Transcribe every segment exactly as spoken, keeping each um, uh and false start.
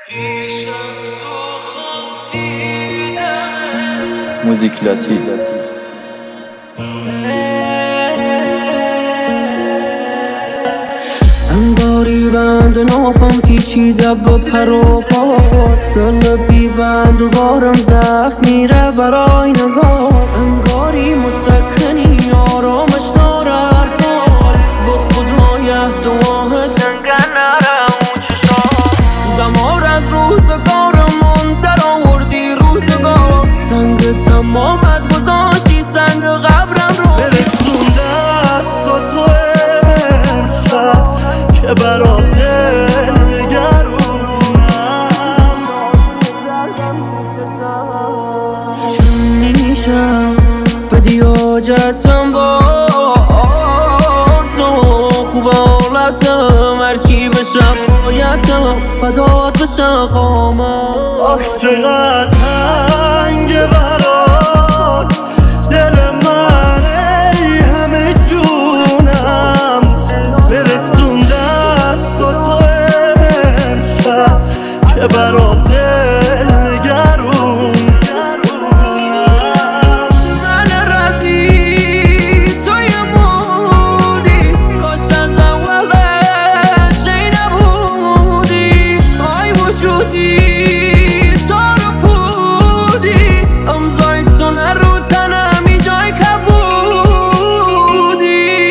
موزیک لاتی انگاری بند نافم پیچیده با پر و پا دل بی بند و بارم زخم میره برای نگاه انگاری مسکنی آرامش داره حرفال با خدای دعاه دنگه نره اون چشام دمار از روزگارم من در آوردی روزگار سنگ تمامت گذاشتی سنگ قبرم رو برسونده است و تو امشب که برا دل نگرونم چون نمیشم بدی حاجتم با تو خوب حالتم هرچی بشم بایدم فدات بشم قامم آخ چقدر تنگه برات دل من ای همه جونم برسونده است و تو امشب که برا دل نگرونم من ردی توی مودی کاش از اولش ای نبودی آی وجودی تو رو پودی امضای تو نه رو تنم ای جای کبودی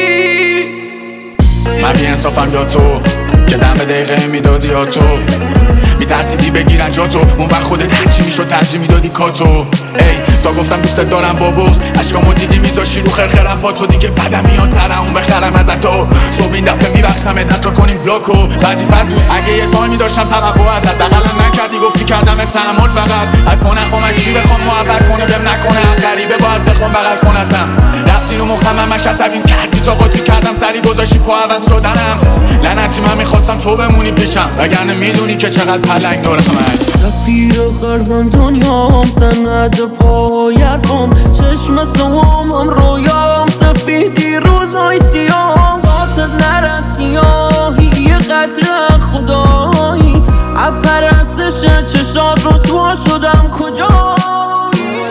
من بی انصافم یا تو که دم به دقیقه میدادی یا تو میترسیدی بگیرن جا تو اون وقت خودت هرچی میشد ترجیح میدادی کاتو ای تا گفتم دوستت دارم بابوس عشقامو دیدی میذاشی رو خرخرم با تو دیگه بدم میاد ترم اون بخرم ازت تو صبح این دفعه میبخشم ادت تا کنیم بلاکو وظیفت بود اگه یه تایمی داشتم توقع ازت دقلم نکردی گفتی کردم تحمل فقط حد نخوام کی بخوام محبت کنه بهم نکنه حق غریبه باید بخوام بغل کنتم رفتی رو مخم همش عصبیم کردی تا قاطی کردم سری گذاشتی پا عوض شدنم لعنتی من میخواستم تو بمونی پیشم وگرنه میدونی که چقدر پلنگ دارم من رفیر قربان دنیام سند پای حرفام چشم سوامم رویام سفیدی روزای سیام ذاتت نرسیاهی یه قدر خدایی اپرستش چشات رسوا شدم کجایی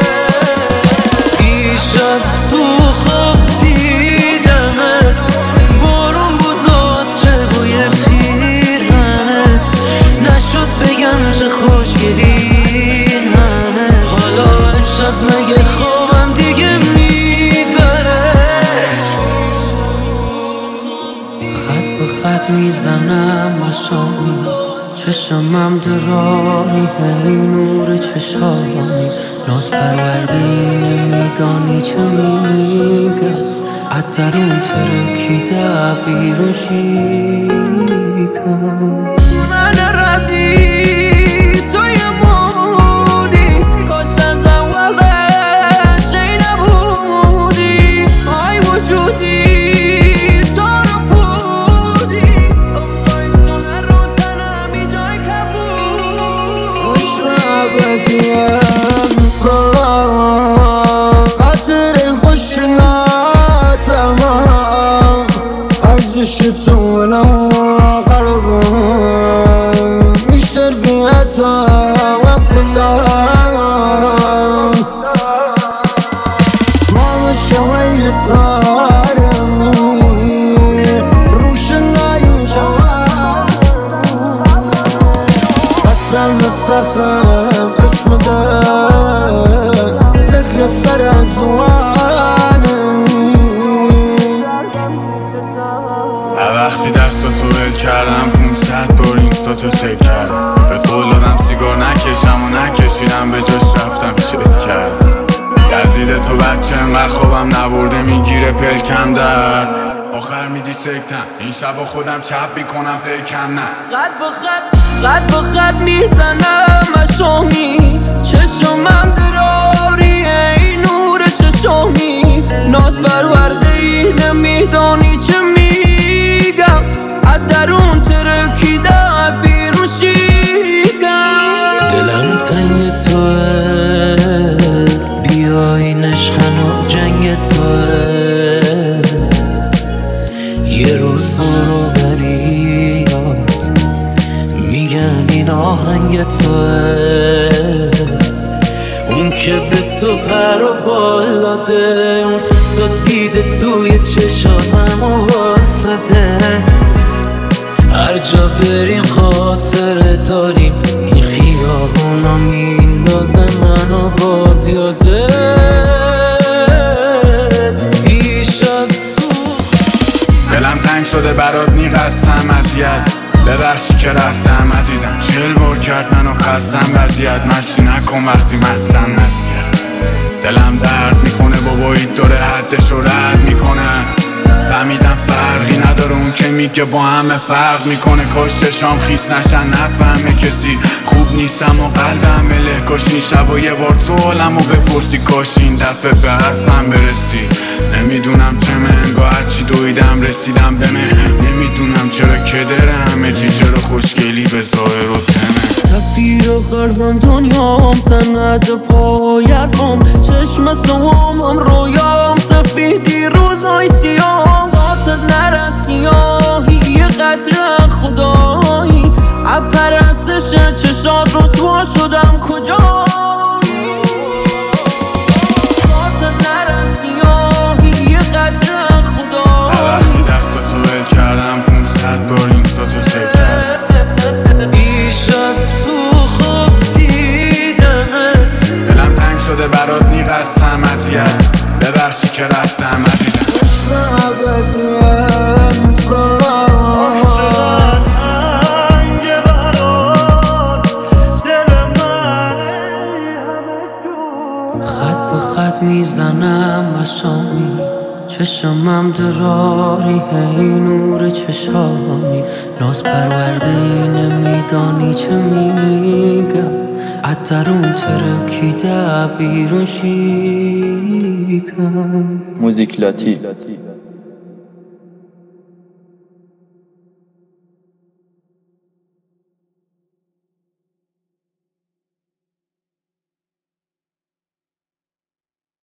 دیشب تو خواب دیدمت بارون بود عطر بوی پیرهنت نشد بگم چه خوشگلی همه حالا امشب مگه خوابم دیگه میبره خط به خط میزنم مشامی چشمم دراری هی نور چشامی ناز پرورده نمیدانی چه میگم عطرون ترکیده بیرون شیکم من ردی توی مودی کاش از اولش ای نبودی آی وجودی تو رو پودی امضای تو نه رو تنم ای جای کبود شب بیم خاطر خوشناتم ارزش تو نو قلبم بیشتر بیاتا وصلم ما شویل تارمی روشنایی جوان اصلا نستخدم قسم دار ذکر سر زوانم وقتی دستاتو ول کردم پونصد بار اینستاتو چک کردم به قول دادم سیگار نکشم و نکشیدم به جاش رفتم چک کردم یزید تو بچه انقدر خوابم نبرده میگیره پلکم در آخر میدی سکتم این شب خودم چپ میکنم پیکم نه خط به خط خط به خط میزنم مشامی چشمم دراری ای نور چشامی ناز پرورده ای نمیدانی چه میگم از درون ترکیده بیرون شیکم دلم تنگ توه بیای نشخن از جنگ توه یه روز رو بریاد میگن این آهنگ توه، اون که به تو پر و بال داده، اون تا دیده توی چشات همو واسده. هر جا بریم خاطره داریم، این خیابونا میندازه منو باز یاده. پیشت تو دلم تنگ شده برات میقصم اذیت، ببخشی که رفتم عزیزم. چل بار کرد منو خستم وضعیت، مشی نکن وقتی مستم نزید. دلم درد میکنه بابایید داره حدشو رد میکنه. فهمیدم فرقی نداره اون که میگه با همه فرق میکنه. کاش چشام خیس نشن نفهمه کسی خوب نیستم و قلبم مله. کاش این شب و یه بار تو حالمو بپرسی، کاش این دفعه به حرفم برسی. نمیدونم چه منگاه هرچی دویدم رسیدم به من. نمیدونم چرا کدره همه چی، چرا خوشگلی به ظاهر و تمه. سفیر و غربم دنیام، سند پای حرفام، چشم سوامم رویام، سفیدی روزای سیام. ذاتت نرسی آهی یه قدر خدایی، اپرستش چشات رسوا شدم کجایی. ذاتت نرسی آهی یه قدر خدایی، وقتی دستاتو ول کردم پونصد بار اینستاتو چک کردم. دلم تنگ شده برات میقصم اذیت، ببخشی که رفتم عزیزم. خط به خط میزنم مشامی، چشمم دراری هی نور چشامی. ناز پرورده اینه میدانی چه میگم، ادرون ترکیده بیرون شیکم. موزیک لاتی